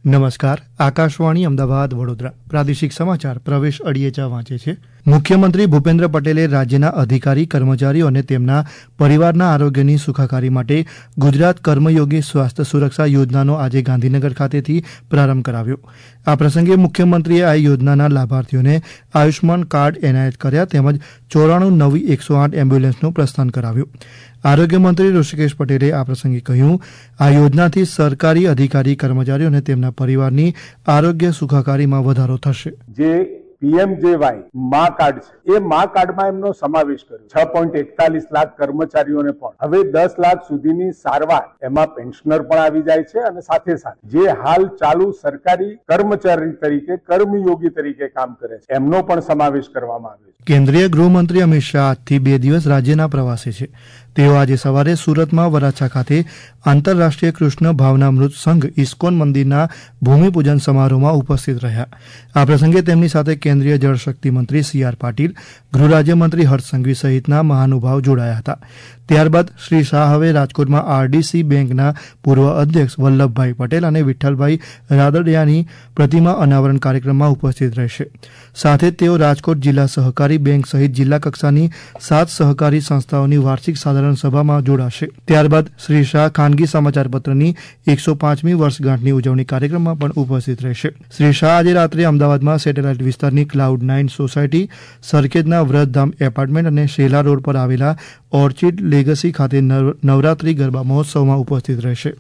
નમસ્કાર, આકાશવાણી અમદાવાદ વડોદરા પ્રાદેશિક સમાચાર પ્રવેશ અડિયેચા વાંચે છે. મુખ્યમંત્રી ભૂપેન્દ્ર પટેલે રાજ્યના અધિકારી કર્મચારીઓ અને તેમના પરિવારના આરોગ્યની સુખાકારી માટે ગુજરાત કર્મયોગી સ્વાસ્થ્ય સુરક્ષા યોજનાનો આજે ગાંધીનગર ખાતેથી પ્રારંભ કરાવ્યો. આ પ્રસંગે મુખ્યમંત્રીએ આ યોજનાના લાભાર્થીઓને આયુષ્માન કાર્ડ એનાયત કર્યા તેમજ 94 નવી 108 એમ્બ્યુલન્સનું પ્રસ્થાન કરાવ્યું. આરોગ્ય મંત્રી ઋષિકેશ પટેલે આ પ્રસંગે કહ્યું, આ યોજનાથી સરકારી અધિકારી કર્મચારીઓ અને તેમના પરિવારની આરોગ્ય સુખાકારીમાં વધારો થશે. જે પીએમજેવાય મા કાર્ડ છે એ મા કાર્ડમાં એમનો સમાવેશ કર્યો. 6.41 લાખ કર્મચારીઓને પણ હવે 10 લાખ સુધીની સારવાર એમાં પેન્શનર પણ આવી જાય છે અને સાથે સાથે જે હાલ ચાલુ સરકારી કર્મચારી તરીકે કર્મયોગી તરીકે કામ કરે છે એમનો પણ સમાવેશ કરવામાં આવ્યો છે. કેન્દ્રીય ગૃહમંત્રી અમિત શાહ આજથી 2 દિવસ રાજ્યના પ્રવાસે છે. તેઓ આજે સવારે સુરતમાં વરાછા ખાતે આંતરરાષ્ટ્રીય કૃષ્ણ ભાવનામૃત સંઘ ઇસ્કોન મંદિરના ભૂમિપૂજન સમારોહમાં ઉપસ્થિત રહ્યા. આ પ્રસંગે તેમની સાથે કેન્દ્રીય જળશક્તિ મંત્રી CR પાટીલ, ગૃહ રાજ્યમંત્રી હર્ષ સંઘવી સહિતના મહાનુભાવ જોડાયા હતા. ત્યારબાદ શ્રી શાહ હવે રાજકોટમાં RDC બેંકના પૂર્વ અધ્યક્ષ વલ્લભભાઈ પટેલ અને વિઠ્ઠલભાઈ રાદડિયાની પ્રતિમા અનાવરણ કાર્યક્રમમાં ઉપસ્થિત રહેશે. સાથે તેઓ રાજકોટ જિલ્લા સહકારી બેંક સહિત જિલ્લા કક્ષાની 7 સહકારી સંસ્થાઓની વાર્ષિક સાધારણ સભામાં જોડાશે. ત્યારબાદ શ્રી શાહ ખાનગી સમાચાર પત્રની 105મી વર્ષગાંઠની ઉજવણી કાર્યક્રમમાં પણ ઉપસ્થિત રહેશે. શ્રી શાહ આજે રાત્રે અમદાવાદમાં સેટેલાઇટ વિસ્તારની Cloud9 સોસાયટી, સરખેજના વ્રતધામ એપાર્ટમેન્ટ અને શેલા રોડ પર આવેલા ઓર્ચિડ લેગસી ખાતે નવરાત્રી ગરબા મહોત્સવમાં ઉપસ્થિત રહેશે.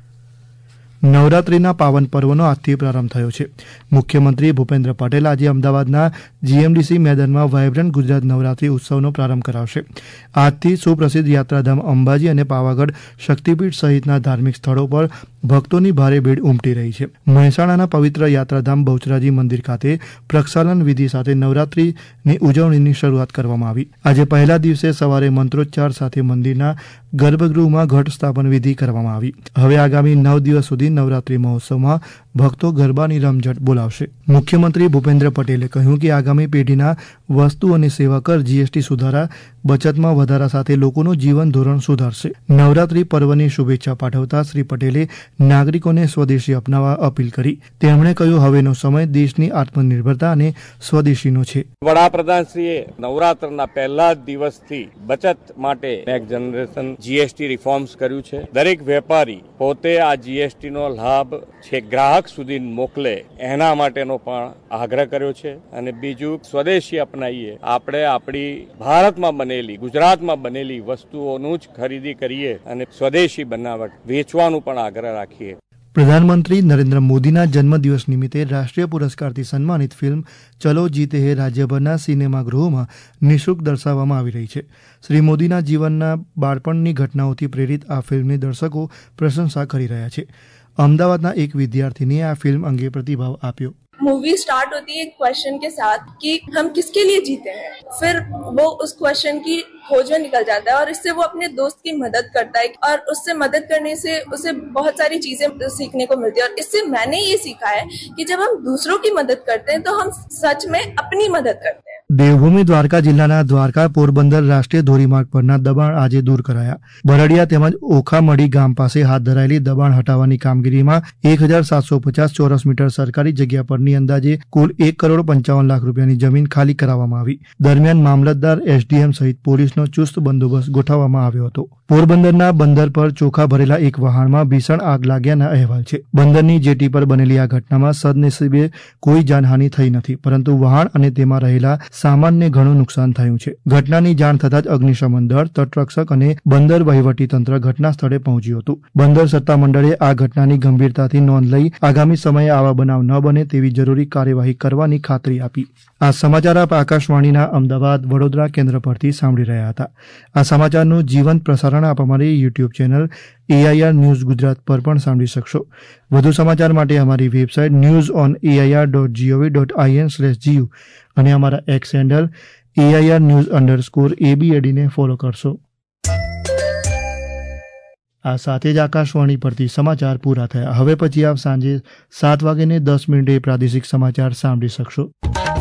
નવરાત્રીના પાવન પર્વનો આજથી પ્રારંભ થયો છે. મુખ્યમંત્રી ભૂપેન્દ્ર પટેલ આજે અમદાવાદના GMDC મેદાનમાં વાયબ્રન્ટ ગુજરાત નવરાત્રી ઉત્સવનો પ્રારંભ કરાવશે. આજથી સુપ્રસિદ્ધ યાત્રાધામ અંબાજી અને પાવાગઢ શક્તિપીઠ સહિતના ધાર્મિક સ્થળો પર ભક્તોની ભારે ભીડ ઉમટી રહી છે. મહેસાણાના પવિત્ર યાત્રાધામ બહુચરાજી મંદિર ખાતે પ્રક્ષાલન વિધિ સાથે નવરાત્રીની ઉજવણીની શરૂઆત કરવામાં આવી. આજે પહેલા દિવસે સવારે મંત્રોચ્ચાર સાથે મંદિરના ગર્ભગૃહમાં ઘટ સ્થાપન વિધિ કરવામાં આવી. હવે આગામી 9 દિવસ સુધી નવરાત્રી મહોત્સવમાં ભક્તો ગરબાની રમઝટ બોલાવશે. મુખ્યમંત્રી ભૂપેન્દ્ર પટેલે કહ્યું કે આગામી પેઢીના વસ્તુ અને સેવા કર GST સુધારા બચતમાં વધારા સાથે લોકોનું જીવન ધોરણ સુધારશે. નવરાત્રી પર્વની શુભેચ્છા પાઠવતા શ્રી પટેલે નાગરિકોને સ્વદેશી અપનાવવા અપીલ કરી. તેમણે કહ્યું, હવેનો સમય દેશની આત્મનિર્ભરતા અને સ્વદેશીનો છે. વડાપ્રધાનશ્રીએ નવરાત્રના પહેલા દિવસથી બચત માટે નેક્સ્ટ જનરેશન GST રિફોર્મ્સ કર્યું છે. દરેક વેપારી પોતે આ GST નો લાભ છે ગ્રાહક સુધી મોકલે એના માટેનો પણ આગ્રહ કર્યો છે. અને બીજું, સ્વદેશી અપનાવીએ, આપણે આપણી ભારતમાં બનેલી, ગુજરાતમાં બનેલી વસ્તુઓનું જ ખરીદી કરીએ અને સ્વદેશી બનાવટ વેચવાનું પણ આગ્રહ રાખીએ. પ્રધાનમંત્રી નરેન્દ્ર મોદીના જન્મદિવસ નિમિત્તે રાષ્ટ્રીય પુરસ્કારથી સન્માનિત ફિલ્મ ચલો જીતે હે રાજ્યભરના સિનેમાગૃહોમાં નિઃશુલ્ક દર્શાવવામાં આવી રહી છે. શ્રી મોદીના જીવનના બાળપણની ઘટનાઓથી પ્રેરિત આ ફિલ્મની દર્શકો પ્રશંસા કરી રહ્યા છે. अहमदाबाद एक विद्यार्थी ने आ फिल्म अंगे प्रतिभाव आप्यो. मूवी स्टार्ट होती है एक क्वेश्चन के साथ कि हम किसके लिए जीते हैं. फिर वो उस क्वेश्चन की खोज में निकल जाता है और इससे वो अपने दोस्त की मदद करता है और उससे मदद करने से उसे बहुत सारी चीजें सीखने को मिलती है. और इससे मैंने ये सीखा है कि जब हम दूसरों की मदद करते हैं तो हम सच में अपनी मदद करते हैं. દેવભૂમિ દ્વારકા જિલ્લાના દ્વારકા પોરબંદર રાષ્ટ્રીય ધોરીમાર્ગ પરના દબાણ આજે દૂર કરાયા. બરડિયા તેમજ ઓખામડી ગામ પાસે હાથ ધરાયેલી દબાણ હટાવવાની કામગીરીમાં 1750 ચોરસ મીટર સરકારી જગ્યા પરની અંદાજે કુલ 1,55,00,000 રૂપિયાની જમીન ખાલી કરાવવામાં આવી. દરમિયાન મામલતદાર, SDM સહિત પોલીસનો ચુસ્ત બંદોબસ્ત ગોઠવવામાં આવ્યો હતો. પોરબંદરના બંદર પર ચોખા ભરેલા એક વહાણમાં ભીષણ આગ લાગ્યાના અહેવાલ છે. બંદરની જેટી પર બનેલી આ ઘટનામાં સદનસીબે કોઈ જાનહાનિ થઈ નથી, પરંતુ વહાણ અને તેમાં રહેલા સામાનને ઘણું નુકસાન થયું છે. ઘટનાની જાણ થતાં જ અગ્નિશમન દળ, તટરક્ષક અને બંદર વહીવટી તંત્ર ઘટના સ્થળે પહોંચ્યું હતું. બંદર સત્તામંડળે આ ઘટનાની ગંભીરતાથી નોંધ લઈ આગામી સમયે આવા બનાવ ન બને તેવી જરૂરી કાર્યવાહી કરવાની ખાતરી આપી. આ સમાચાર આપ આકાશવાણીના અમદાવાદ વડોદરા કેન્દ્ર પરથી સાંભળી રહ્યા હતા. આ સમાચારનું જીવંત પ્રસારણ આપ અમારી YouTube channel AIR news Gujarat પર પણ સાંભળી શકશો. વધુ સમાચાર માટે અમારી વેબસાઇટ newsonair.gov.in/gu અને અમારા એક્સ હેન્ડલ AIR_news_ABAD ને ફોલો કરશો. આ સાથે જ આકાશવાણી પરથી સમાચાર પૂરા થયા. હવે પછી આપ સાંજે 7:10 પ્રાદેશિક સમાચાર સાંભળી શકશો.